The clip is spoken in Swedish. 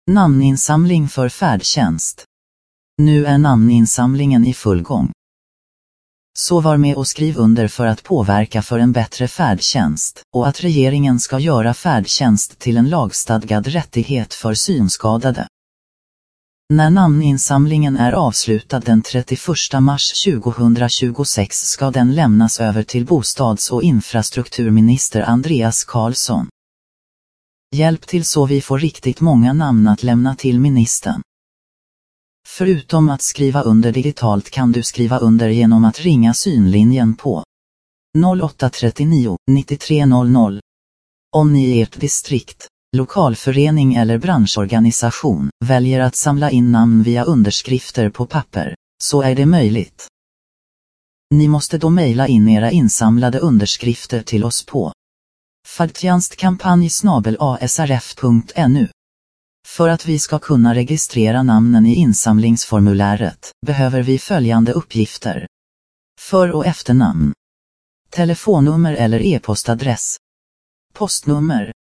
Namninsamling för färdtjänst. Nu är namninsamlingen i full gång. Så var med och skriv under för att påverka för en bättre färdtjänst och att regeringen ska göra färdtjänst till en lagstadgad rättighet för synskadade. När namninsamlingen är avslutad den 31 mars 2026 ska den lämnas över till bostads- och infrastrukturminister Andreas Carlson. Hjälp till så vi får riktigt många namn att lämna till ministern. Förutom att skriva under digitalt kan du skriva under genom att ringa synlinjen på 0839 9300. Om ni i ert distrikt, lokalförening eller branschorganisation väljer att samla in namn via underskrifter på papper, så är det möjligt. Ni måste då mejla in era insamlade underskrifter till oss på färdtjänstkampanj@asrf.nu. För att vi ska kunna registrera namnen i insamlingsformuläret behöver vi följande uppgifter: för- och efternamn, telefonnummer eller e-postadress, postnummer,